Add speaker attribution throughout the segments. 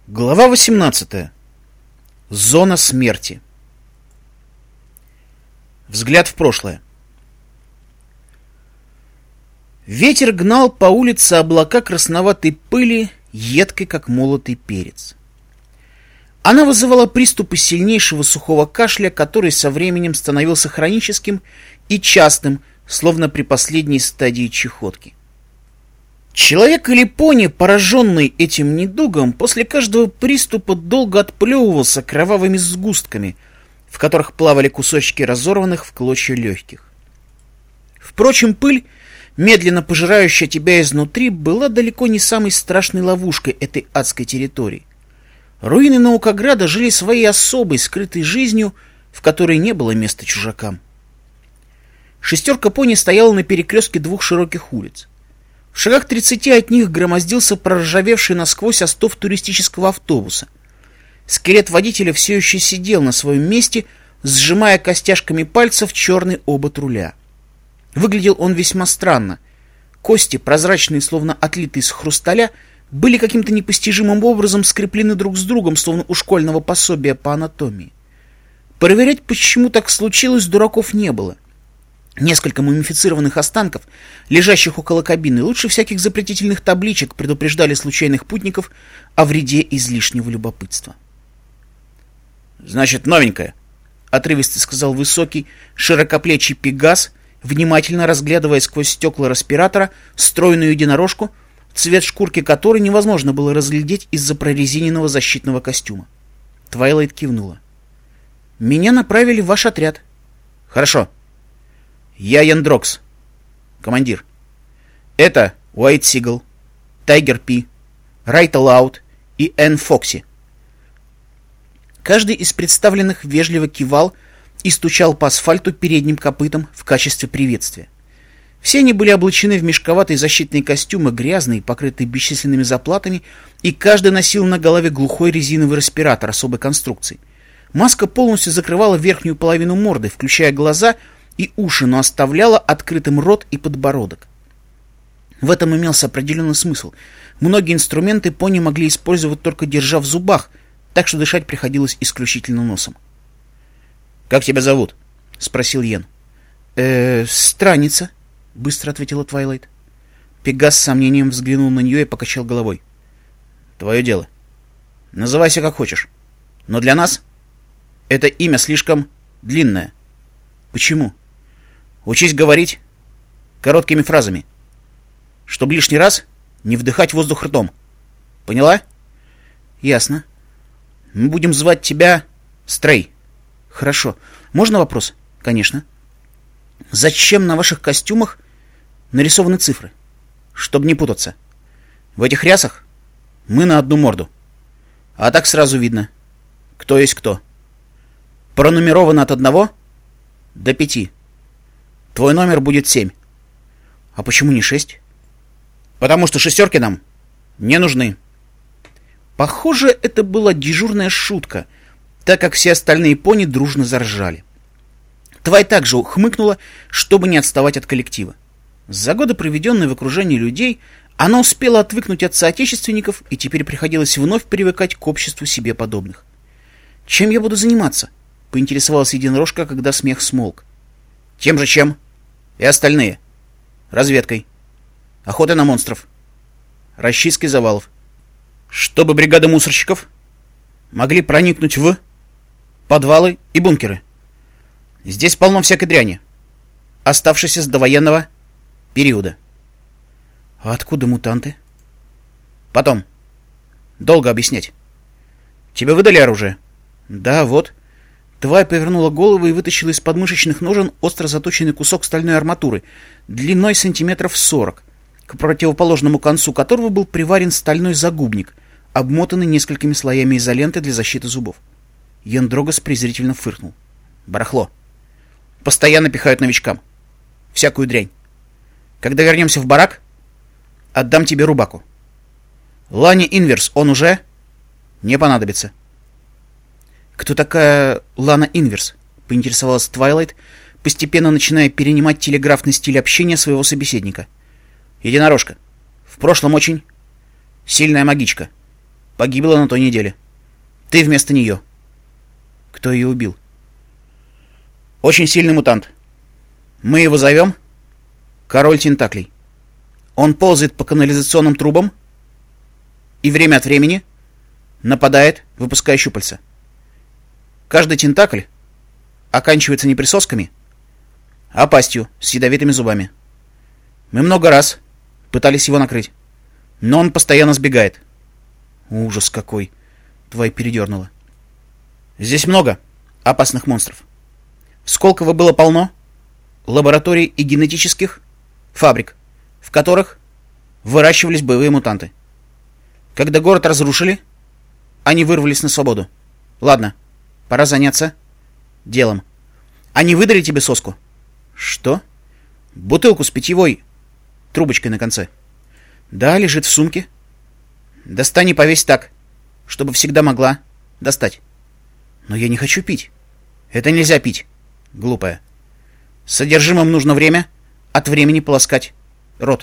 Speaker 1: Глава 18. Зона смерти. Взгляд в прошлое. Ветер гнал по улице облака красноватой пыли, едкой, как молотый перец. Она вызывала приступы сильнейшего сухого кашля, который со временем становился хроническим и частым, словно при последней стадии чахотки. Человек или пони, пораженный этим недугом, после каждого приступа долго отплевывался кровавыми сгустками, в которых плавали кусочки разорванных в клочья легких. Впрочем, пыль, медленно пожирающая тебя изнутри, была далеко не самой страшной ловушкой этой адской территории. Руины Наукограда жили своей особой, скрытой жизнью, в которой не было места чужакам. Шестерка пони стояла на перекрестке двух широких улиц. В шагах 30 от них громоздился проржавевший насквозь остов туристического автобуса. Скелет водителя все еще сидел на своем месте, сжимая костяшками пальцев черный обод руля. Выглядел он весьма странно. Кости, прозрачные, словно отлитые из хрусталя, были каким-то непостижимым образом скреплены друг с другом, словно у школьного пособия по анатомии. Проверять, почему так случилось, дураков не было. Несколько мумифицированных останков, лежащих около кабины, лучше всяких запретительных табличек, предупреждали случайных путников о вреде излишнего любопытства. «Значит, новенькая», — отрывисто сказал высокий, широкоплечий пегас, внимательно разглядывая сквозь стекла респиратора стройную единорожку, цвет шкурки которой невозможно было разглядеть из-за прорезиненного защитного костюма. Твайлайт кивнула. «Меня направили в ваш отряд». «Хорошо. Я Яндрокс, командир. Это Уайт Сигал, Тайгер Пи, Райта Лаут и Энн Фокси». Каждый из представленных вежливо кивал и стучал по асфальту передним копытом в качестве приветствия. Все они были облачены в мешковатые защитные костюмы, грязные, покрытые бесчисленными заплатами, и каждый носил на голове глухой резиновый респиратор особой конструкции. Маска полностью закрывала верхнюю половину морды, включая глаза и уши, но оставляла открытым рот и подбородок. В этом имелся определенный смысл. Многие инструменты пони могли использовать только держа в зубах, так что дышать приходилось исключительно носом. «Как тебя зовут?» — спросил Йен. «Странница», — быстро ответила Твайлайт. Пегас с сомнением взглянул на нее и покачал головой. «Твое дело. Называйся как хочешь. Но для нас это имя слишком длинное». «Почему?» «Учись говорить короткими фразами, чтобы лишний раз не вдыхать воздух ртом. Поняла?» «Ясно. Мы будем звать тебя Стрей». «Хорошо. Можно вопрос?» «Конечно». «Зачем на ваших костюмах нарисованы цифры?» «Чтобы не путаться. В этих рясах мы на одну морду. А так сразу видно, кто есть кто. Пронумеровано от 1 до 5. Твой номер будет 7. А почему не 6? Потому что шестерки нам не нужны». Похоже, это была дежурная шутка, так как все остальные пони дружно заржали. Твай также ухмыкнула, чтобы не отставать от коллектива. За годы, проведенные в окружении людей, она успела отвыкнуть от соотечественников, и теперь приходилось вновь привыкать к обществу себе подобных. «Чем я буду заниматься?» — поинтересовалась единорожка, когда смех смолк. «Тем же, чем и остальные. Разведкой, охотой на монстров, расчисткой завалов. Чтобы бригады мусорщиков могли проникнуть в подвалы и бункеры. Здесь полно всякой дряни, оставшейся с довоенного периода». «А откуда мутанты?» «Потом. Долго объяснять. Тебе выдали оружие?» «Да, вот». Твай повернула голову и вытащила из подмышечных ножен остро заточенный кусок стальной арматуры, длиной сантиметров 40, к противоположному концу которого был приварен стальной загубник, обмотанный несколькими слоями изоленты для защиты зубов. Яндрогас презрительно фыркнул. «Барахло. Постоянно пихают новичкам. Всякую дрянь. Когда вернемся в барак, отдам тебе рубаку. Лане Инверс он уже не понадобится». «Кто такая Лана Инверс?» — поинтересовалась Твайлайт, постепенно начиная перенимать телеграфный стиль общения своего собеседника. «Единорожка. В прошлом очень сильная магичка. Погибла на той неделе. Ты вместо нее. Кто ее убил? Очень сильный мутант. Мы его зовем Король Тентаклей. Он ползает по канализационным трубам и время от времени нападает, выпуская щупальца. Каждый тентакль оканчивается не присосками, а пастью с ядовитыми зубами. Мы много раз пытались его накрыть, но он постоянно сбегает. Ужас какой! Твоя передернула. Здесь много опасных монстров. В Сколково было полно лабораторий и генетических фабрик, в которых выращивались боевые мутанты. Когда город разрушили, они вырвались на свободу. Ладно, пора заняться делом. Они выдали тебе соску? Что? Бутылку с питьевой трубочкой на конце. Да, лежит в сумке. Достань и повесь так, чтобы всегда могла достать. Но я не хочу пить. Это нельзя пить, глупая. С содержимым нужно время от времени полоскать рот.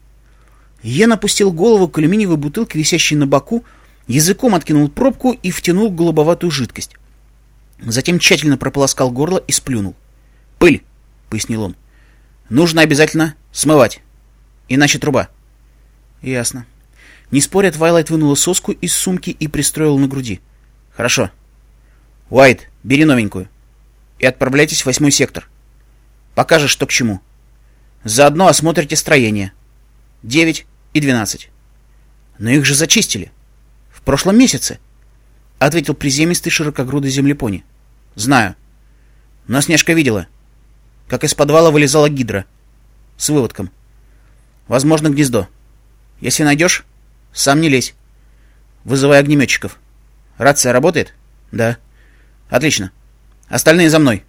Speaker 1: Йен опустил голову к алюминиевой бутылке, висящей на боку, языком откинул пробку и втянул голубоватую жидкость. Затем тщательно прополоскал горло и сплюнул. «Пыль», — пояснил он. «Нужно обязательно смывать, иначе труба». «Ясно». Не споря, Твайлайт вынула соску из сумки и пристроила на груди. «Хорошо. Уайт, бери новенькую и отправляйтесь в 8-й сектор. Покажешь, что к чему. Заодно осмотрите строение. 9 и 12. Но их же зачистили. В прошлом месяце, — ответил приземистый широкогрудый землепони. Знаю. Но Снежка видела, как из подвала вылезала гидра. С выводком. Возможно, гнездо. Если найдешь, сам не лезь. Вызывай огнеметчиков. Рация работает? Да. Отлично. Остальные за мной.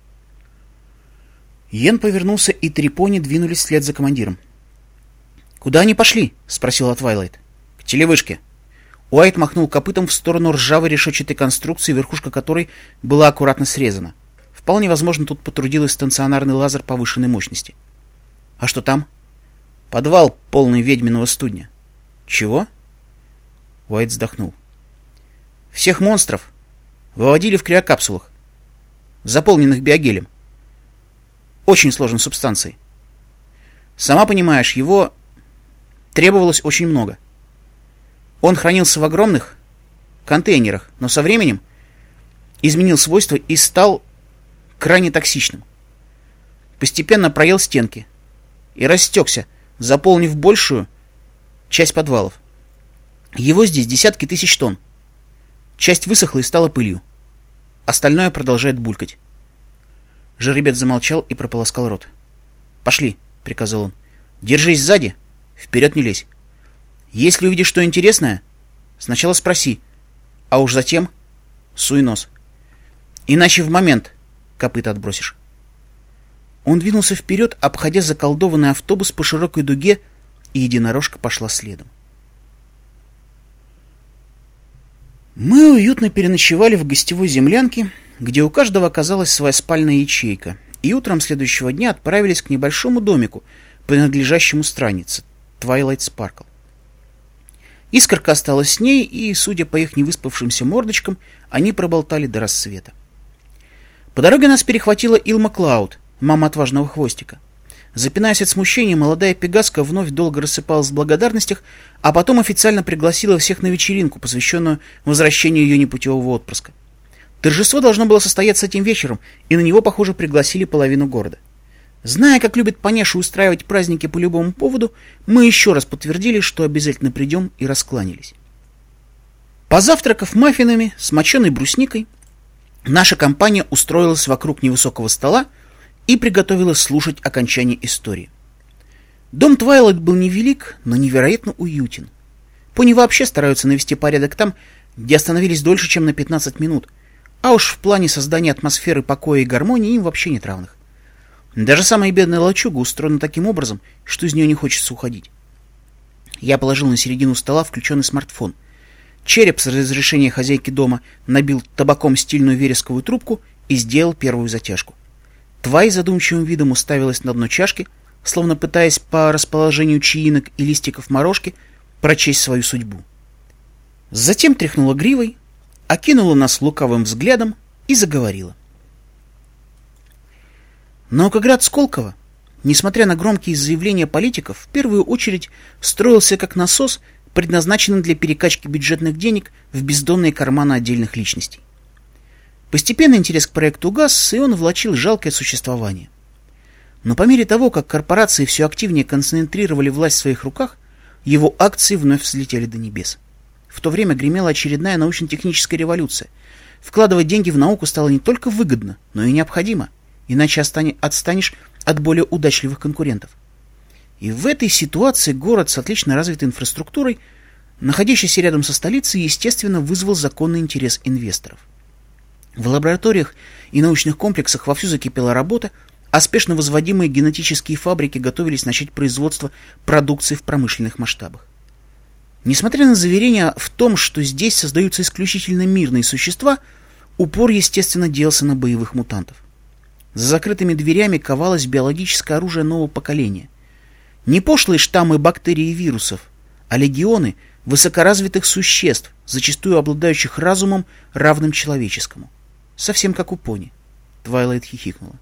Speaker 1: Йен повернулся, и три пони двинулись вслед за командиром. «Куда они пошли?» — спросила Твайлайт. «К телевышке». Уайт махнул копытом в сторону ржавой решетчатой конструкции, верхушка которой была аккуратно срезана. Вполне возможно, тут потрудился станционарный лазер повышенной мощности. «А что там?» «Подвал, полный ведьминого студня». «Чего?» Уайт вздохнул. «Всех монстров выводили в криокапсулах, заполненных биогелем. Очень сложной субстанцией. Сама понимаешь, его требовалось очень много. Он хранился в огромных контейнерах, но со временем изменил свойства и стал крайне токсичным. Постепенно проел стенки и растекся, заполнив большую часть подвалов. Его здесь десятки тысяч тонн. Часть высохла и стала пылью. Остальное продолжает булькать. Жеребец замолчал и прополоскал рот. «Пошли», — приказал он. «Держись сзади, вперед не лезь. Если увидишь что интересное, сначала спроси, а уж затем суй нос. Иначе в момент копыта отбросишь». Он двинулся вперед, обходя заколдованный автобус по широкой дуге, и единорожка пошла следом. Мы уютно переночевали в гостевой землянке, где у каждого оказалась своя спальная ячейка, и утром следующего дня отправились к небольшому домику, принадлежащему страннице, Твайлайт Спаркл. Искорка осталась с ней, и, судя по их невыспавшимся мордочкам, они проболтали до рассвета. По дороге нас перехватила Илма Клауд, мама отважного хвостика. Запинаясь от смущения, молодая пегаска вновь долго рассыпалась в благодарностях, а потом официально пригласила всех на вечеринку, посвященную возвращению ее непутевого отпрыска. Торжество должно было состояться этим вечером, и на него, похоже, пригласили половину города. Зная, как любит Паняша устраивать праздники по любому поводу, мы еще раз подтвердили, что обязательно придем, и раскланялись. Позавтракав маффинами с моченой брусникой, наша компания устроилась вокруг невысокого стола и приготовилась слушать окончание истории. Дом Твайлайт был невелик, но невероятно уютен. Пони вообще стараются навести порядок там, где остановились дольше, чем на 15 минут, а уж в плане создания атмосферы покоя и гармонии им вообще нет равных. Даже самая бедная лачуга устроена таким образом, что из нее не хочется уходить. Я положил на середину стола включенный смартфон. Череп с разрешения хозяйки дома набил табаком стильную вересковую трубку и сделал первую затяжку. Твай задумчивым видом уставилась на дно чашки, словно пытаясь по расположению чаинок и листиков морожки прочесть свою судьбу. Затем тряхнула гривой, окинула нас лукавым взглядом и заговорила. Наукоград Сколково, несмотря на громкие заявления политиков, в первую очередь строился как насос, предназначенный для перекачки бюджетных денег в бездонные карманы отдельных личностей. Постепенно интерес к проекту угас, и он влачил жалкое существование. Но по мере того, как корпорации все активнее концентрировали власть в своих руках, его акции вновь взлетели до небес. В то время гремела очередная научно-техническая революция. Вкладывать деньги в науку стало не только выгодно, но и необходимо, иначе отстанешь от более удачливых конкурентов. И в этой ситуации город с отлично развитой инфраструктурой, находящийся рядом со столицей, естественно, вызвал законный интерес инвесторов. В лабораториях и научных комплексах вовсю закипела работа, а спешно возводимые генетические фабрики готовились начать производство продукции в промышленных масштабах. Несмотря на заверения в том, что здесь создаются исключительно мирные существа, упор, естественно, делался на боевых мутантов. За закрытыми дверями ковалось биологическое оружие нового поколения. Не пошлые штаммы бактерий и вирусов, а легионы высокоразвитых существ, зачастую обладающих разумом, равным человеческому. Совсем как у пони. Твайлайт хихикнула.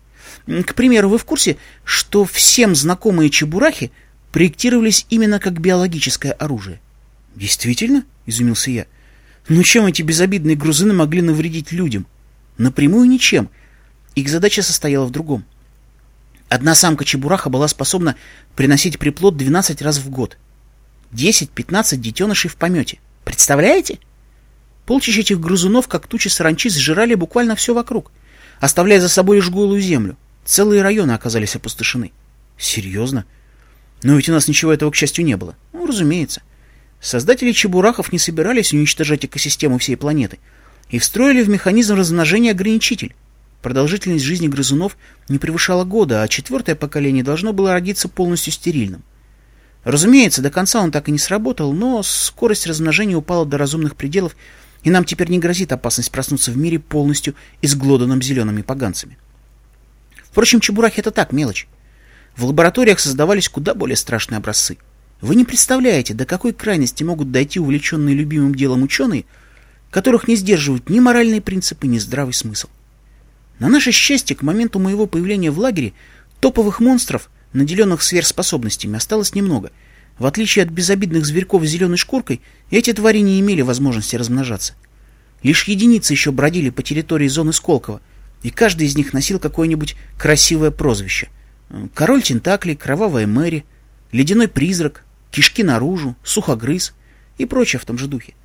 Speaker 1: К примеру, вы в курсе, что всем знакомые чебурахи проектировались именно как биологическое оружие? Действительно? Изумился я. Но чем эти безобидные грузины могли навредить людям? Напрямую ничем. Их задача состояла в другом. Одна самка чебураха была способна приносить приплод 12 раз в год. 10-15 детенышей в помете. Представляете? Полчища этих грызунов, как тучи саранчи, сжирали буквально все вокруг, оставляя за собой лишь голую землю. Целые районы оказались опустошены. Серьезно? Но ведь у нас ничего этого, к счастью, не было. Ну, разумеется. Создатели чебурахов не собирались уничтожать экосистему всей планеты и встроили в механизм размножения ограничитель. Продолжительность жизни грызунов не превышала года, а 4-е поколение должно было родиться полностью стерильным. Разумеется, до конца он так и не сработал, но скорость размножения упала до разумных пределов, и нам теперь не грозит опасность проснуться в мире полностью изглоданным зелеными поганцами. Впрочем, чебурахи — это так, мелочь. В лабораториях создавались куда более страшные образцы. Вы не представляете, до какой крайности могут дойти увлеченные любимым делом ученые, которых не сдерживают ни моральные принципы, ни здравый смысл. На наше счастье, к моменту моего появления в лагере топовых монстров, наделенных сверхспособностями, осталось немного. В отличие от безобидных зверьков с зеленой шкуркой, эти твари не имели возможности размножаться. Лишь единицы еще бродили по территории зоны Сколково, и каждый из них носил какое-нибудь красивое прозвище. Король Тентаклей, Кровавая Мэри, Ледяной Призрак, Кишки наружу, Сухогрыз и прочее в том же духе.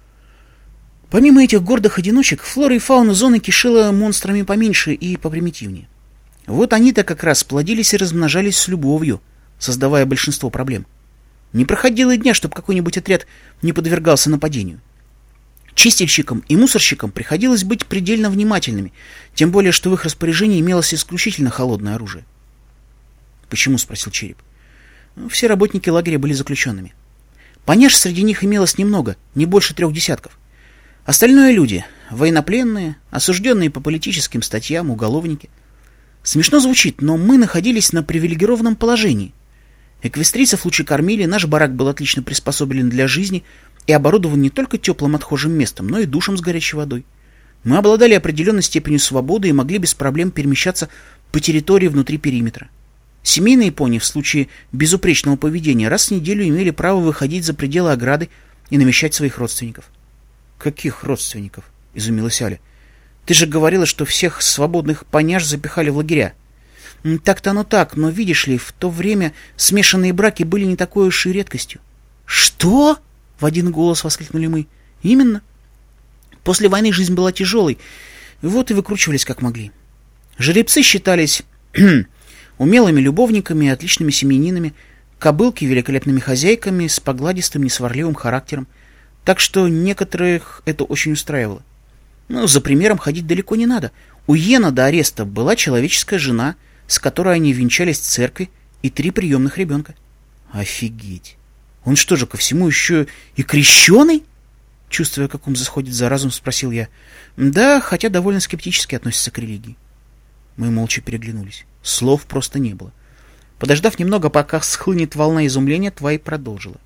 Speaker 1: Помимо этих гордых одиночек, флора и фауна зоны кишела монстрами поменьше и попримитивнее. Вот они-то как раз плодились и размножались с любовью, создавая большинство проблем. Не проходило и дня, чтобы какой-нибудь отряд не подвергался нападению. Чистильщикам и мусорщикам приходилось быть предельно внимательными, тем более, что в их распоряжении имелось исключительно холодное оружие. «Почему?» — спросил Череп. Все работники лагеря были заключенными. Поняш среди них имелось немного, не больше 3 десятков. Остальное люди — военнопленные, осужденные по политическим статьям, уголовники. Смешно звучит, но мы находились на привилегированном положении. Эквестрийцев лучше кормили, наш барак был отлично приспособлен для жизни и оборудован не только теплым отхожим местом, но и душем с горячей водой. Мы обладали определенной степенью свободы и могли без проблем перемещаться по территории внутри периметра. Семейные пони в случае безупречного поведения раз в неделю имели право выходить за пределы ограды и навещать своих родственников. «Каких родственников?» — изумилась Аля. «Ты же говорила, что всех свободных поняш запихали в лагеря». «Так-то оно так, но, видишь ли, в то время смешанные браки были не такой уж и редкостью». «Что?» — в один голос воскликнули мы. «Именно. После войны жизнь была тяжелой, вот и выкручивались как могли. Жеребцы считались умелыми любовниками и отличными семьянинами, кобылки — великолепными хозяйками с погладистым несварливым характером, так что некоторых это очень устраивало. Ну, за примером ходить далеко не надо. У Йена до ареста была человеческая жена, с которой они венчались в церкви, и 3 приемных ребенка». «Офигеть! Он что же, ко всему еще и крещеный?» Чувствуя, как он засходит за разум, спросил я. «Да, хотя довольно скептически относится к религии». Мы молча переглянулись. Слов просто не было. Подождав немного, пока схлынет волна изумления, Твай продолжила.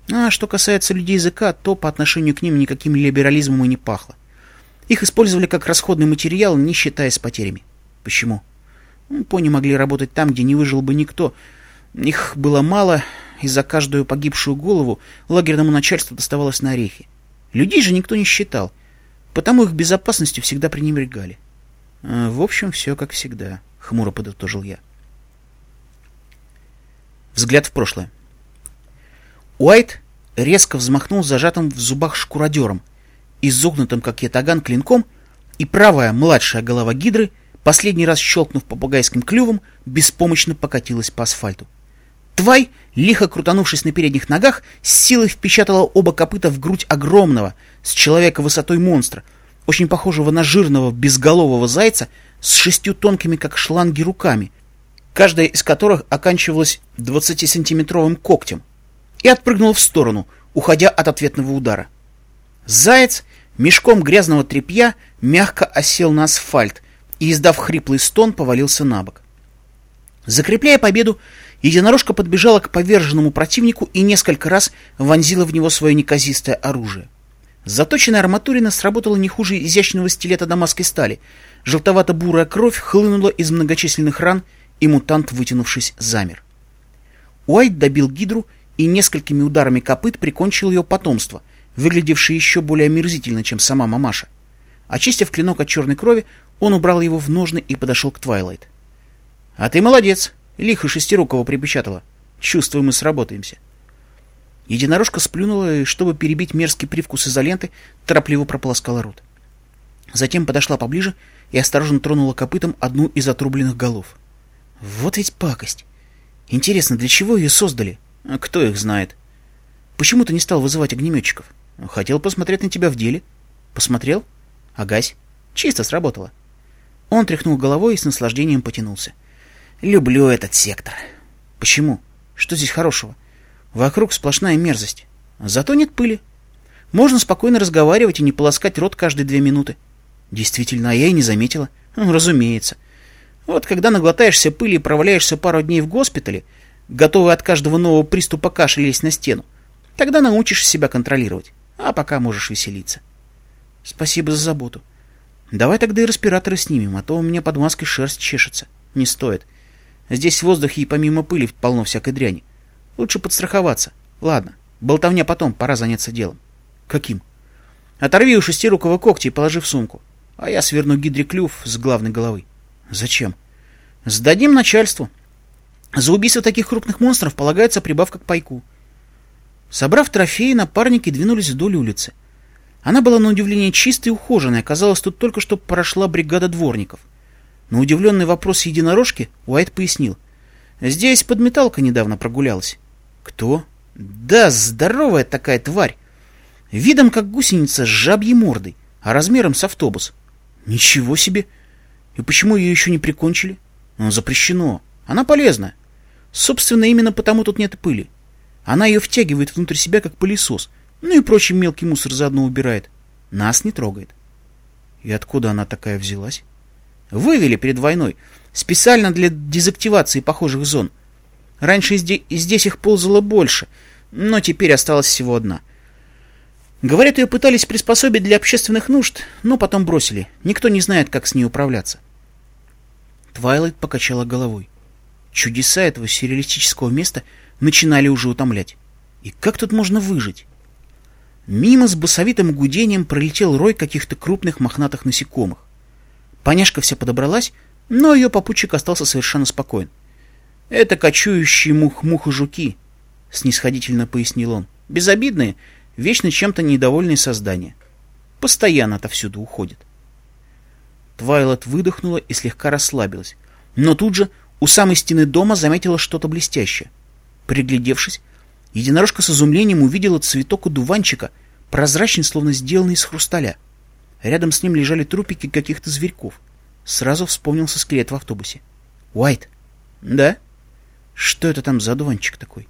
Speaker 1: А что касается людей языка, то по отношению к ним никаким либерализмом и не пахло. Их использовали как расходный материал, не считаясь потерями. Почему? Пони могли работать там, где не выжил бы никто. Их было мало, и за каждую погибшую голову лагерному начальству доставалось на орехи. Людей же никто не считал, потому их безопасностью всегда пренебрегали. В общем, все как всегда, хмуро подытожил я. Взгляд в прошлое. Уайт резко взмахнул зажатым в зубах шкуродером, изогнутым, как ятаган, клинком, и правая младшая голова гидры, последний раз щелкнув попугайским клювом, беспомощно покатилась по асфальту. Тварь, лихо крутанувшись на передних ногах, с силой впечатала оба копыта в грудь огромного, с человека высотой монстра, очень похожего на жирного безголового зайца с 6 тонкими, как шланги, руками, каждая из которых оканчивалась 20-сантиметровым когтем, и отпрыгнула в сторону, уходя от ответного удара. Заяц мешком грязного тряпья мягко осел на асфальт и, издав хриплый стон, повалился на бок. Закрепляя победу, единорожка подбежала к поверженному противнику и несколько раз вонзила в него свое неказистое оружие. Заточенная арматурина сработала не хуже изящного стилета дамасской стали. Желтовато-бурая кровь хлынула из многочисленных ран, и мутант, вытянувшись, замер. Уайт добил гидру и несколькими ударами копыт прикончил ее потомство, выглядевшее еще более омерзительно, чем сама мамаша. Очистив клинок от черной крови, он убрал его в ножны и подошел к Твайлайт. — А ты молодец! Лихо Шестирукого припечатала. Чувствую, мы сработаемся. Единорожка сплюнула и, чтобы перебить мерзкий привкус изоленты, торопливо прополоскала рот. Затем подошла поближе и осторожно тронула копытом одну из отрубленных голов. Вот ведь пакость! Интересно, для чего ее создали? Кто их знает? Почему ты не стал вызывать огнеметчиков? Хотел посмотреть на тебя в деле. Посмотрел? Агась. Чисто сработало. Он тряхнул головой и с наслаждением потянулся. Люблю этот сектор. Почему? Что здесь хорошего? Вокруг сплошная мерзость. Зато нет пыли. Можно спокойно разговаривать и не полоскать рот каждые 2 минуты. Действительно, а я и не заметила. Разумеется. Вот когда наглотаешься пыли и проваляешься пару дней в госпитале, готовый от каждого нового приступа кашля лезть на стену, тогда научишься себя контролировать, а пока можешь веселиться. Спасибо за заботу. Давай тогда и респираторы снимем, а то у меня под маской шерсть чешется. Не стоит. Здесь в воздухе и помимо пыли полно всякой дряни. Лучше подстраховаться. Ладно, болтовня потом, пора заняться делом. Каким? Оторви у Шестирукого когти и положи в сумку, а я сверну гидре клюв с главной головы. Зачем? Сдадим начальству. За убийство таких крупных монстров полагается прибавка к пайку. Собрав трофеи, напарники двинулись вдоль улицы. Она была на удивление чистой и ухоженной, оказалось, тут только что прошла бригада дворников. На удивленный вопрос единорожки Уайт пояснил. Здесь подметалка недавно прогулялась. Кто? Да, здоровая такая тварь. Видом как гусеница с жабьей мордой, а размером с автобус. Ничего себе! И почему ее еще не прикончили? Запрещено. Она полезная. Собственно, именно потому тут нет пыли. Она ее втягивает внутрь себя, как пылесос. Ну и прочий мелкий мусор заодно убирает. Нас не трогает. И откуда она такая взялась? Вывели перед войной. Специально для дезактивации похожих зон. Раньше здесь их ползало больше, но теперь осталась всего одна. Говорят, ее пытались приспособить для общественных нужд, но потом бросили. Никто не знает, как с ней управляться. Твайлайт покачала головой. Чудеса этого сюрреалистического места начинали уже утомлять. И как тут можно выжить? Мимо с басовитым гудением пролетел рой каких-то крупных мохнатых насекомых. Поняшка вся подобралась, но ее попутчик остался совершенно спокоен. — Это кочующие мух-жуки, — снисходительно пояснил он. — Безобидные, вечно чем-то недовольные создания. Постоянно отовсюду уходят. Твайлайт выдохнула и слегка расслабилась, но тут же у самой стены дома заметила что-то блестящее. Приглядевшись, единорожка с изумлением увидела цветок одуванчика, прозрачный, словно сделанный из хрусталя. Рядом с ним лежали трупики каких-то зверьков. Сразу вспомнился скелет в автобусе. — Уайт. — Да? — Что это там за одуванчик такой?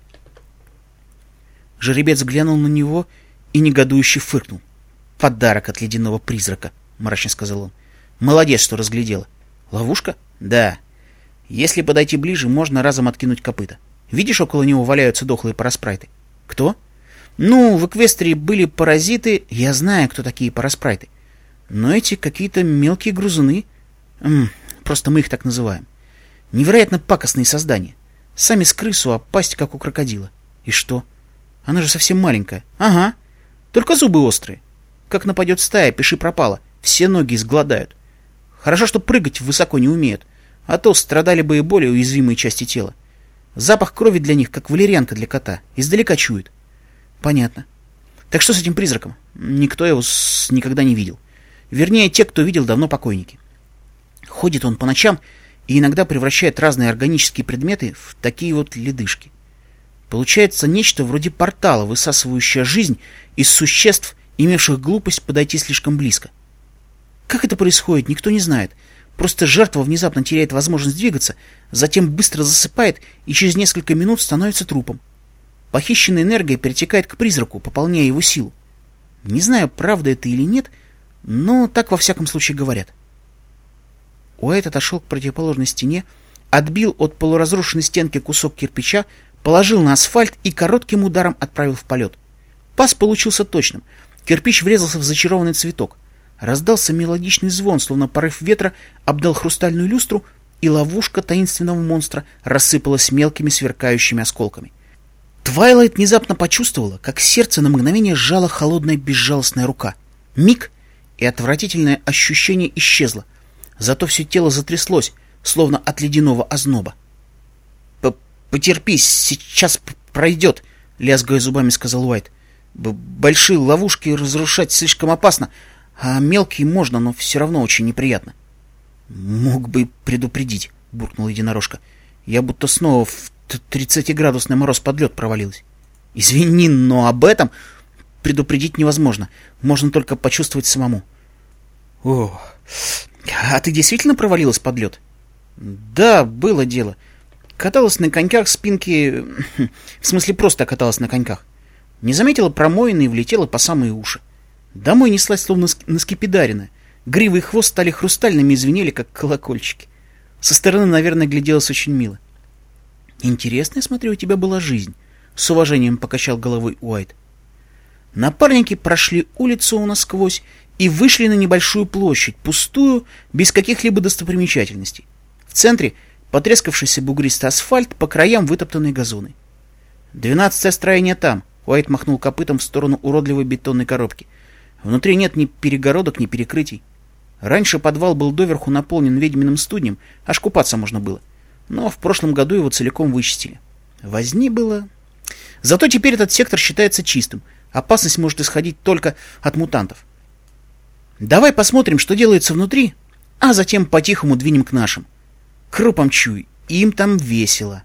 Speaker 1: Жеребец глянул на него и негодующе фыркнул. — Подарок от ледяного призрака, — мрачно сказал он. — Молодец, что разглядела. — Ловушка? — Да. Если подойти ближе, можно разом откинуть копыта. Видишь, около него валяются дохлые параспрайты? — Кто? Ну, в Эквестрии были паразиты, я знаю, кто такие параспрайты. Но эти какие-то мелкие грызуны, просто мы их так называем. Невероятно пакостные создания. Сами с крысу, а пасть как у крокодила. И что? Она же совсем маленькая. Ага. Только зубы острые. Как нападет стая, пиши пропало. Все ноги изгладают. Хорошо, что прыгать высоко не умеют. А то страдали бы и более уязвимые части тела. Запах крови для них, как валерьянка для кота. Издалека чует. Понятно. Так что с этим призраком? Никто его никогда не видел. Вернее, те, кто видел, давно покойники. Ходит он по ночам и иногда превращает разные органические предметы в такие вот ледышки. Получается нечто вроде портала, высасывающее жизнь из существ, имевших глупость подойти слишком близко. Как это происходит, никто не знает. Просто жертва внезапно теряет возможность двигаться, затем быстро засыпает и через несколько минут становится трупом. Похищенная энергия перетекает к призраку, пополняя его силу. Не знаю, правда это или нет, но так во всяком случае говорят. Уайт отошел к противоположной стене, отбил от полуразрушенной стенки кусок кирпича, положил на асфальт и коротким ударом отправил в полет. Пас получился точным. Кирпич врезался в зачарованный цветок. Раздался мелодичный звон, словно порыв ветра обдал хрустальную люстру, и ловушка таинственного монстра рассыпалась мелкими сверкающими осколками. Твайлайт внезапно почувствовала, как сердце на мгновение сжала холодная безжалостная рука. Миг, и отвратительное ощущение исчезло. Зато все тело затряслось, словно от ледяного озноба. «Потерпи, сейчас пройдет», — лязгая зубами, сказал Уайт. «Большие ловушки разрушать слишком опасно, а мелкие можно, но все равно очень неприятно». «Мог бы предупредить», — буркнула единорожка. «Я будто снова в 30-градусный мороз под лед провалилась». «Извини, но об этом предупредить невозможно. Можно только почувствовать самому». «О, а ты действительно провалилась под лед?» «Да, было дело. Каталась на коньках спинки... В смысле, просто каталась на коньках. Не заметила промоины и влетела по самые уши. Домой неслась, словно наскепидаренная. Грива и хвост стали хрустальными и звенели, как колокольчики. Со стороны, наверное, гляделось очень мило». «Интересная, смотрю, у тебя была жизнь», — с уважением покачал головой Уайт. Напарники прошли улицу насквозь и вышли на небольшую площадь, пустую, без каких-либо достопримечательностей. В центре потрескавшийся бугристый асфальт, по краям вытоптанные газоны. 12-е строение там, — Уайт махнул копытом в сторону уродливой бетонной коробки. Внутри нет ни перегородок, ни перекрытий. Раньше подвал был доверху наполнен ведьминым студнем, аж купаться можно было. Но в прошлом году его целиком вычистили. Возни было... Зато теперь этот сектор считается чистым. Опасность может исходить только от мутантов. Давай посмотрим, что делается внутри, а затем по-тихому двинем к нашим. Крупом чуй, им там весело.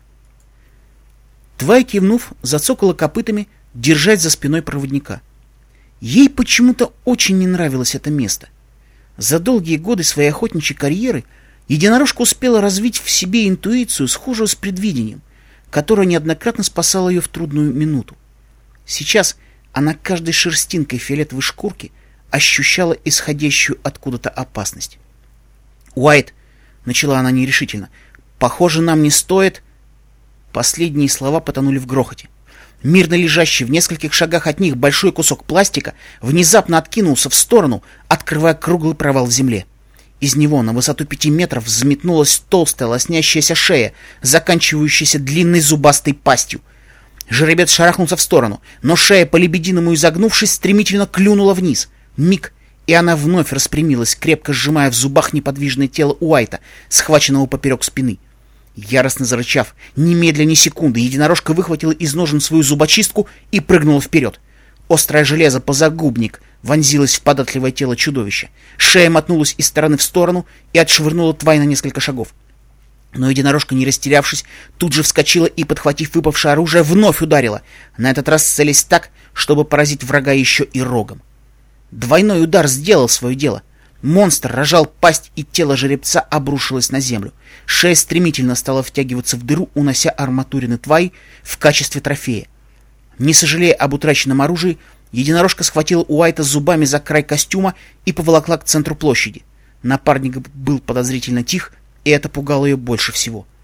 Speaker 1: Твай, кивнув, зацокала копытами, держать за спиной проводника. Ей почему-то очень не нравилось это место. За долгие годы своей охотничьей карьеры единорожка успела развить в себе интуицию, схожую с предвидением, которая неоднократно спасала ее в трудную минуту. Сейчас она каждой шерстинкой фиолетовой шкурки ощущала исходящую откуда-то опасность. «Уайт», — начала она нерешительно, — «похоже, нам не стоит...» Последние слова потонули в грохоте. Мирно лежащий в нескольких шагах от них большой кусок пластика внезапно откинулся в сторону, открывая круглый провал в земле. Из него на высоту 5 метров взметнулась толстая лоснящаяся шея, заканчивающаяся длинной зубастой пастью. Жеребец шарахнулся в сторону, но шея, по-лебединому изогнувшись, стремительно клюнула вниз. Миг, и она вновь распрямилась, крепко сжимая в зубах неподвижное тело Уайта, схваченного поперек спины. Яростно зарычав, немедленно ни секунды, единорожка выхватила из ножен свою зубочистку и прыгнула вперед. Острое железо позагубник вонзилось в податливое тело чудовища. Шея мотнулась из стороны в сторону и отшвырнула тварь на несколько шагов. Но единорожка, не растерявшись, тут же вскочила и, подхватив выпавшее оружие, вновь ударила, на этот раз целясь так, чтобы поразить врага еще и рогом. Двойной удар сделал свое дело. Монстр рожал пасть, и тело жеребца обрушилось на землю. Шея стремительно стала втягиваться в дыру, унося арматурины твари в качестве трофея. Не сожалея об утраченном оружии, единорожка схватила Уайта зубами за край костюма и поволокла к центру площади. Напарник был подозрительно тих, и это пугало ее больше всего.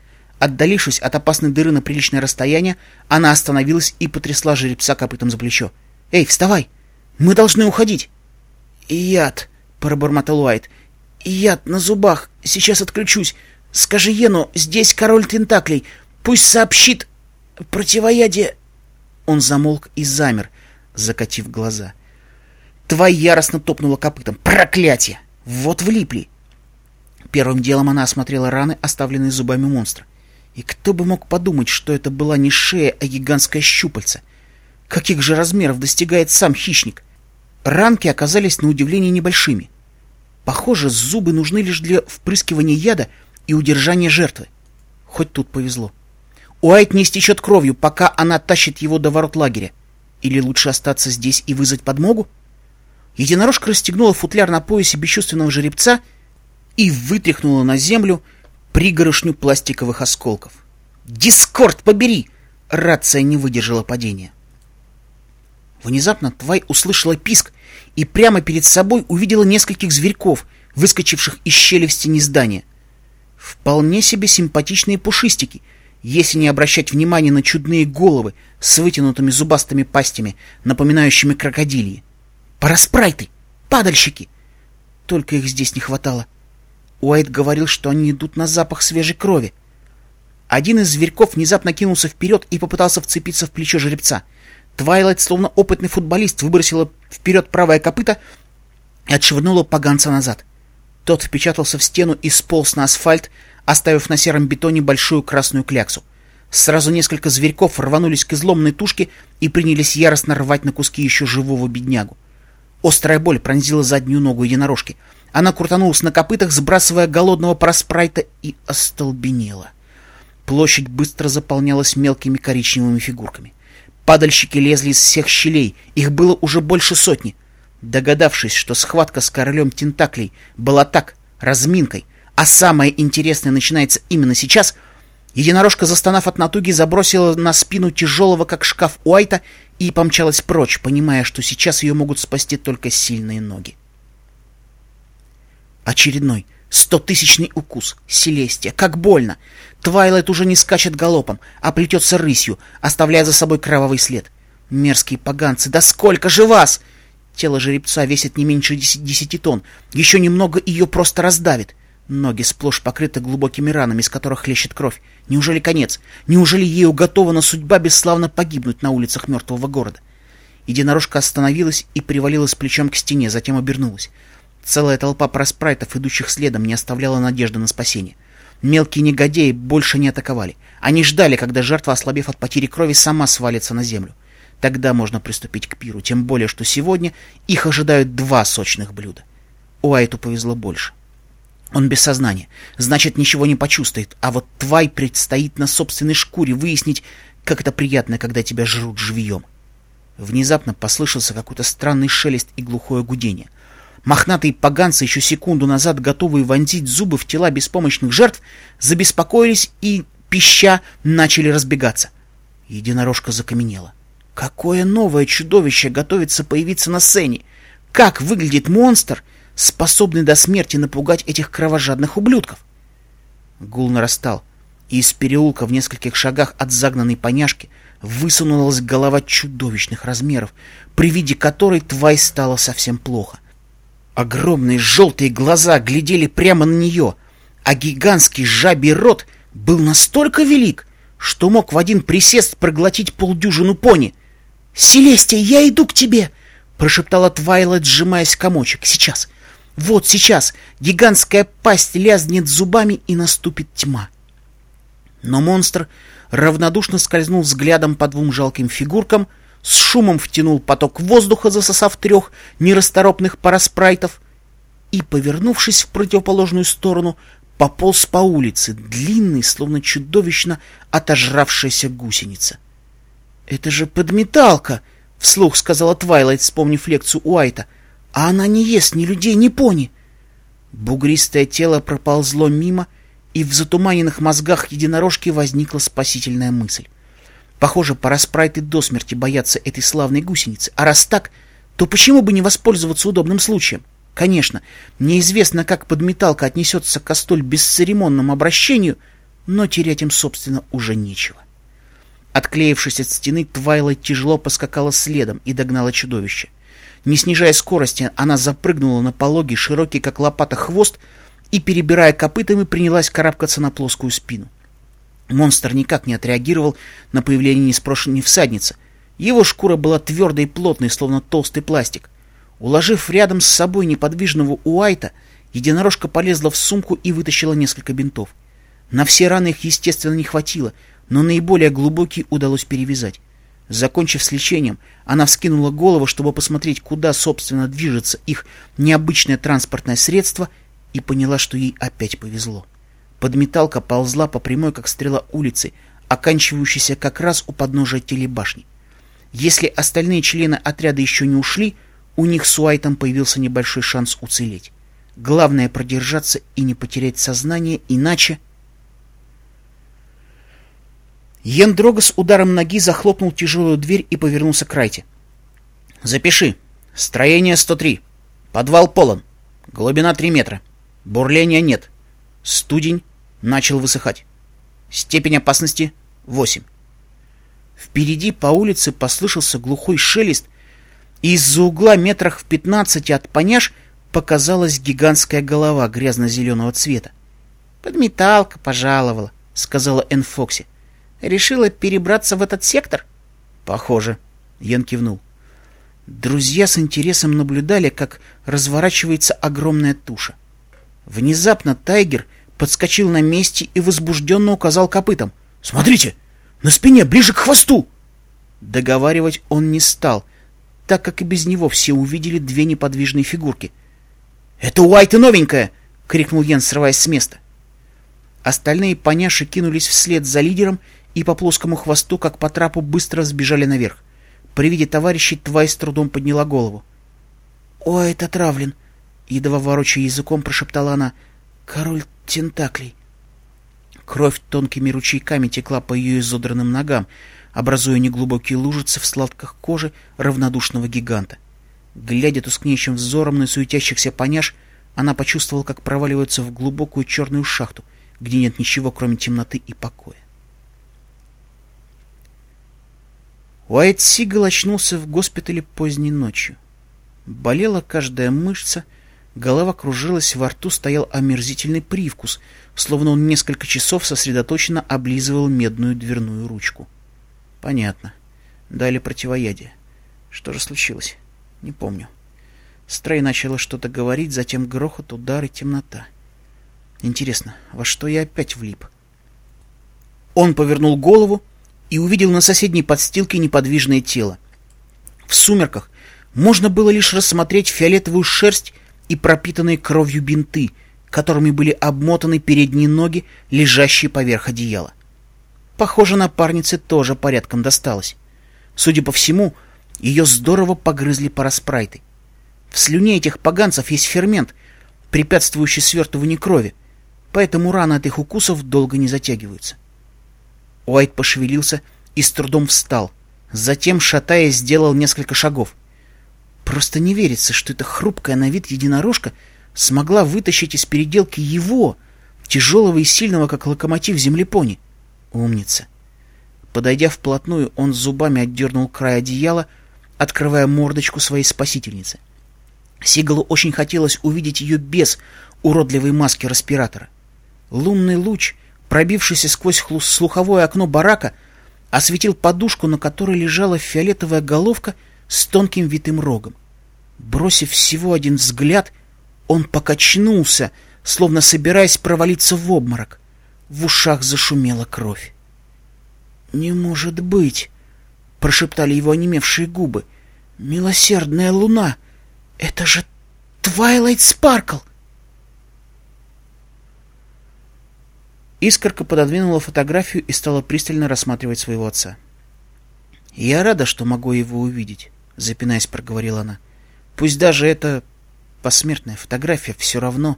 Speaker 1: Отдалившись от опасной дыры на приличное расстояние, она остановилась и потрясла жеребца копытом за плечо. «Эй, вставай! Мы должны уходить!» «Яд!» — пробормотал Уайт. «Яд на зубах! Сейчас отключусь! Скажи Йену, здесь король тентаклей! Пусть сообщит! Противоядие!» Он замолк и замер, закатив глаза. Твай яростно топнула копытом. «Проклятие! Вот влипли!» Первым делом она осмотрела раны, оставленные зубами монстра. И кто бы мог подумать, что это была не шея, а гигантское щупальце. Каких же размеров достигает сам хищник? Ранки оказались на удивление небольшими. Похоже, зубы нужны лишь для впрыскивания яда и удержания жертвы. Хоть тут повезло. Уайт не истечет кровью, пока она тащит его до ворот лагеря. Или лучше остаться здесь и вызвать подмогу? Единорожка расстегнула футляр на поясе бесчувственного жеребца и вытряхнула на землю пригоршню пластиковых осколков. «Дискорд, побери!» Рация не выдержала падения. Внезапно Твай услышала писк и прямо перед собой увидела нескольких зверьков, выскочивших из щели в стене здания. Вполне себе симпатичные пушистики, если не обращать внимания на чудные головы с вытянутыми зубастыми пастями, напоминающими крокодилии. Параспрайты! Падальщики! Только их здесь не хватало. Уайт говорил, что они идут на запах свежей крови. Один из зверьков внезапно кинулся вперед и попытался вцепиться в плечо жеребца. Твайлайт, словно опытный футболист, выбросила вперед правое копыто и отшвырнула поганца назад. Тот впечатался в стену и сполз на асфальт, оставив на сером бетоне большую красную кляксу. Сразу несколько зверьков рванулись к изломанной тушке и принялись яростно рвать на куски еще живого беднягу. Острая боль пронзила заднюю ногу единорожки. Она крутанулась на копытах, сбрасывая голодного параспрайта, и остолбенела. Площадь быстро заполнялась мелкими коричневыми фигурками. Падальщики лезли из всех щелей, их было уже больше сотни. Догадавшись, что схватка с королем тентаклей была так, разминкой, а самое интересное начинается именно сейчас, единорожка, застонав от натуги, забросила на спину тяжелого, как шкаф, Уайта и помчалась прочь, понимая, что сейчас ее могут спасти только сильные ноги. Очередной 100-тысячный укус. Селестия, как больно! Твайлайт уже не скачет галопом, а плетется рысью, оставляя за собой кровавый след. Мерзкие поганцы, да сколько же вас! Тело жеребца весит не меньше 10 тонн. Еще немного ее просто раздавит. Ноги сплошь покрыты глубокими ранами, из которых хлещет кровь. Неужели конец? Неужели ей уготована судьба бесславно погибнуть на улицах мертвого города? Единорожка остановилась и привалилась плечом к стене, затем обернулась. Целая толпа параспрайтов, идущих следом, не оставляла надежды на спасение. Мелкие негодяи больше не атаковали. Они ждали, когда жертва, ослабев от потери крови, сама свалится на землю. Тогда можно приступить к пиру, тем более, что сегодня их ожидают 2 сочных блюда. Уайту повезло больше. Он без сознания, значит, ничего не почувствует, а вот Твай предстоит на собственной шкуре выяснить, как это приятно, когда тебя жрут живьем. Внезапно послышался какой-то странный шелест и глухое гудение. Мохнатые поганцы, еще секунду назад готовые вонзить зубы в тела беспомощных жертв, забеспокоились и, пища, начали разбегаться. Единорожка закаменела. Какое новое чудовище готовится появиться на сцене? Как выглядит монстр, способный до смерти напугать этих кровожадных ублюдков? Гул нарастал, и из переулка в нескольких шагах от загнанной поняшки высунулась голова чудовищных размеров, при виде которой Твай стало совсем плохо. Огромные желтые глаза глядели прямо на нее, а гигантский жабий рот был настолько велик, что мог в один присест проглотить полдюжину пони. «Селестия, я иду к тебе!» — прошептала Твайлайт, сжимаясь в комочек. «Сейчас! Вот сейчас! Гигантская пасть лязнет зубами, и наступит тьма!» Но монстр равнодушно скользнул взглядом по 2 жалким фигуркам, с шумом втянул поток воздуха, засосав 3 нерасторопных параспрайтов, и, повернувшись в противоположную сторону, пополз по улице, длинный, словно чудовищно отожравшаяся гусеница. «Это же подметалка!» — вслух сказала Твайлайт, вспомнив лекцию Уайта. «А она не ест ни людей, ни пони!» Бугристое тело проползло мимо, и в затуманенных мозгах единорожки возникла спасительная мысль. Похоже, параспрайты до смерти боятся этой славной гусеницы, а раз так, то почему бы не воспользоваться удобным случаем? Конечно, неизвестно, как подметалка отнесется к столь бесцеремонному обращению, но терять им, собственно, уже нечего. Отклеившись от стены, Твайлайт тяжело поскакала следом и догнала чудовище. Не снижая скорости, она запрыгнула на пологий, широкий, как лопата, хвост и, перебирая копытами, принялась карабкаться на плоскую спину. Монстр никак не отреагировал на появление неспрошенной всадницы. Его шкура была твердой и плотной, словно толстый пластик. Уложив рядом с собой неподвижного Уайта, единорожка полезла в сумку и вытащила несколько бинтов. На все раны их, естественно, не хватило, но наиболее глубокие удалось перевязать. Закончив с лечением, она вскинула голову, чтобы посмотреть, куда, собственно, движется их необычное транспортное средство, и поняла, что ей опять повезло. Подметалка ползла по прямой, как стрела, улице, оканчивающейся как раз у подножия телебашни. Если остальные члены отряда еще не ушли, у них с Уайтом появился небольшой шанс уцелеть. Главное — продержаться и не потерять сознание, иначе... Йен Дрога с ударом ноги захлопнул тяжелую дверь и повернулся к Райте. «Запиши. Строение 103. Подвал полон. Глубина 3 метра. Бурления нет. Студень начал высыхать. Степень опасности 8». Впереди по улице послышался глухой шелест, и из-за угла метрах в 15 от поняж показалась гигантская голова грязно-зеленого цвета. «Подметалка пожаловала», — сказала Энн Фокси. «Решила перебраться в этот сектор?» «Похоже», — Йен кивнул. Друзья с интересом наблюдали, как разворачивается огромная туша. Внезапно Тайгер подскочил на месте и возбужденно указал копытом. «Смотрите! На спине, ближе к хвосту!» Договаривать он не стал, так как и без него все увидели две неподвижные фигурки. «Это Уайт и новенькая!» — крикнул Йен, срываясь с места. Остальные поняши кинулись вслед за лидером и по плоскому хвосту, как по трапу, быстро сбежали наверх. При виде товарищей Твай с трудом подняла голову. «Уайт отравлен!» — едва ворочая языком, прошептала она. «Король тентаклей!» Кровь тонкими ручейками текла по ее изодранным ногам, образуя неглубокие лужицы в складках кожи равнодушного гиганта. Глядя тускнеющим взором на суетящихся поняш, она почувствовала, как проваливается в глубокую черную шахту, где нет ничего, кроме темноты и покоя. Уайт Сигал очнулся в госпитале поздней ночью. Болела каждая мышца, голова кружилась, во рту стоял омерзительный привкус, словно он несколько часов сосредоточенно облизывал медную дверную ручку. Понятно. Дали противоядие. Что же случилось? Не помню. Стрэй начала что-то говорить, затем грохот, удар и темнота. Интересно, во что я опять влип? Он повернул голову и увидел на соседней подстилке неподвижное тело. В сумерках можно было лишь рассмотреть фиолетовую шерсть и пропитанные кровью бинты, которыми были обмотаны передние ноги, лежащие поверх одеяла. Похоже, напарнице тоже порядком досталось. Судя по всему, ее здорово погрызли параспрайты. В слюне этих поганцев есть фермент, препятствующий свертыванию крови, поэтому раны от их укусов долго не затягиваются. Уайт пошевелился и с трудом встал, затем, шатаясь, сделал несколько шагов. Просто не верится, что эта хрупкая на вид единорожка смогла вытащить из переделки его, тяжелого и сильного, как локомотив землепони. Умница. Подойдя вплотную, он зубами отдернул край одеяла, открывая мордочку своей спасительницы. Сигалу очень хотелось увидеть ее без уродливой маски респиратора. Лунный луч, пробившийся сквозь слуховое окно барака, осветил подушку, на которой лежала фиолетовая головка с тонким витым рогом. Бросив всего один взгляд, он покачнулся, словно собираясь провалиться в обморок. В ушах зашумела кровь. «Не может быть!» — прошептали его онемевшие губы. «Милосердная луна! Это же Твайлайт Спаркл!» Искорка пододвинула фотографию и стала пристально рассматривать своего отца. «Я рада, что могу его увидеть», — запинаясь, проговорила она. «Пусть даже это посмертная фотография, все равно».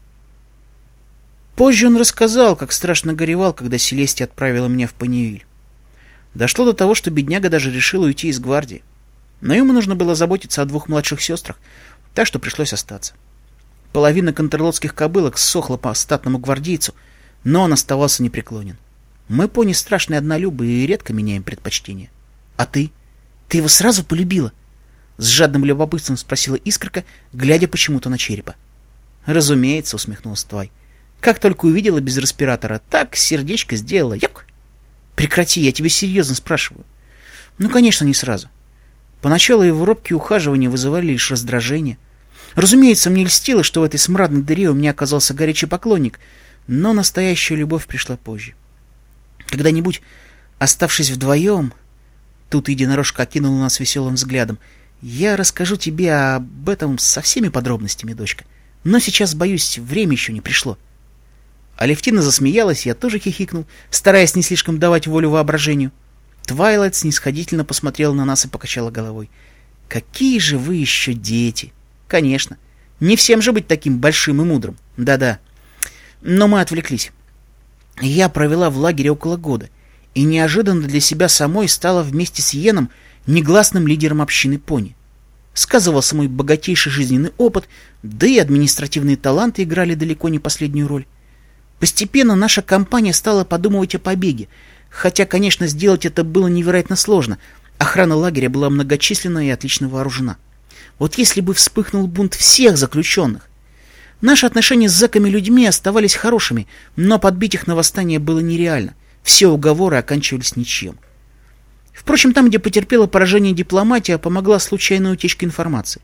Speaker 1: Позже он рассказал, как страшно горевал, когда Селестия отправила меня в Панивиль. Дошло до того, что бедняга даже решил уйти из гвардии. Но ему нужно было заботиться о 2 младших сестрах, так что пришлось остаться. Половина контрлотских кобылок ссохла по статному гвардейцу, но он оставался непреклонен. Мы пони страшные однолюбы и редко меняем предпочтения. А ты? Ты его сразу полюбила? С жадным любопытством спросила Искорка, глядя почему-то на черепа. Разумеется, усмехнулся Твай. Как только увидела без респиратора, так сердечко сделала. Ёк! Прекрати, я тебе серьезно спрашиваю. Ну, конечно, не сразу. Поначалу его робкие ухаживания вызывали лишь раздражение. Разумеется, мне льстило, что в этой смрадной дыре у меня оказался горячий поклонник, но настоящая любовь пришла позже. Когда-нибудь, оставшись вдвоем, тут единорожка окинула нас веселым взглядом, я расскажу тебе об этом со всеми подробностями, дочка. Но сейчас, боюсь, время еще не пришло. Алевтина засмеялась, я тоже хихикнул, стараясь не слишком давать волю воображению. Твайлайт снисходительно посмотрела на нас и покачала головой. «Какие же вы еще дети!» «Конечно. Не всем же быть таким большим и мудрым. Да-да. Но мы отвлеклись. Я провела в лагере около года, и неожиданно для себя самой стала вместе с Йеном негласным лидером общины пони. Сказывался мой богатейший жизненный опыт, да и административные таланты играли далеко не последнюю роль. Постепенно наша компания стала подумывать о побеге, хотя, конечно, сделать это было невероятно сложно. Охрана лагеря была многочисленна и отлично вооружена. Вот если бы вспыхнул бунт всех заключенных. Наши отношения с зэками-людьми оставались хорошими, но подбить их на восстание было нереально. Все уговоры оканчивались ничем. Впрочем, там, где потерпела поражение дипломатия, помогла случайная утечка информации.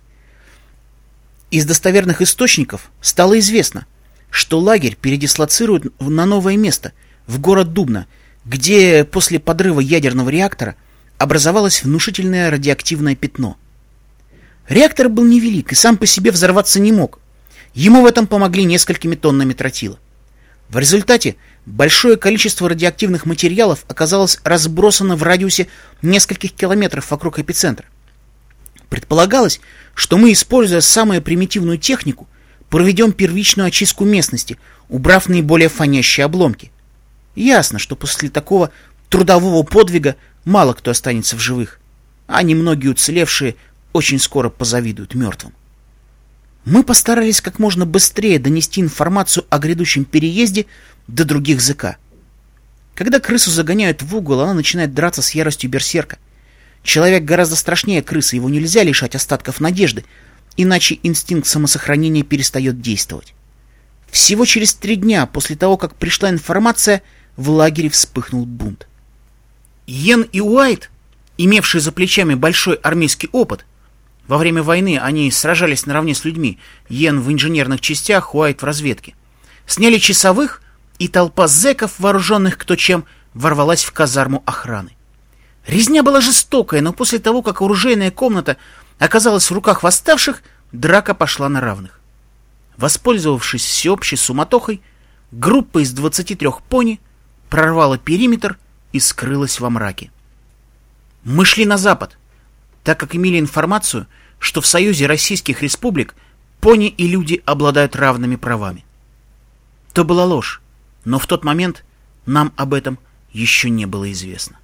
Speaker 1: Из достоверных источников стало известно, что лагерь передислоцируют на новое место, в город Дубна, где после подрыва ядерного реактора образовалось внушительное радиоактивное пятно. Реактор был невелик и сам по себе взорваться не мог. Ему в этом помогли несколькими тоннами тротила. В результате большое количество радиоактивных материалов оказалось разбросано в радиусе нескольких километров вокруг эпицентра. Предполагалось, что мы, используя самую примитивную технику, проведем первичную очистку местности, убрав наиболее фонящие обломки. Ясно, что после такого трудового подвига мало кто останется в живых, а немногие уцелевшие очень скоро позавидуют мертвым. Мы постарались как можно быстрее донести информацию о грядущем переезде до других ЗК. Когда крысу загоняют в угол, она начинает драться с яростью берсерка. Человек гораздо страшнее крысы, его нельзя лишать остатков надежды, иначе инстинкт самосохранения перестает действовать. Всего через 3 дня после того, как пришла информация, в лагере вспыхнул бунт. Йен и Уайт, имевшие за плечами большой армейский опыт, во время войны они сражались наравне с людьми, Йен в инженерных частях, Уайт в разведке, сняли часовых, и толпа зэков, вооруженных кто чем, ворвалась в казарму охраны. Резня была жестокая, но после того, как оружейная комната оказалась в руках восставших, драка пошла на равных. Воспользовавшись всеобщей суматохой, группа из 23 пони прорвала периметр и скрылась во мраке. Мы шли на запад, так как имели информацию, что в Союзе Российских Республик пони и люди обладают равными правами. То была ложь, но в тот момент нам об этом еще не было известно.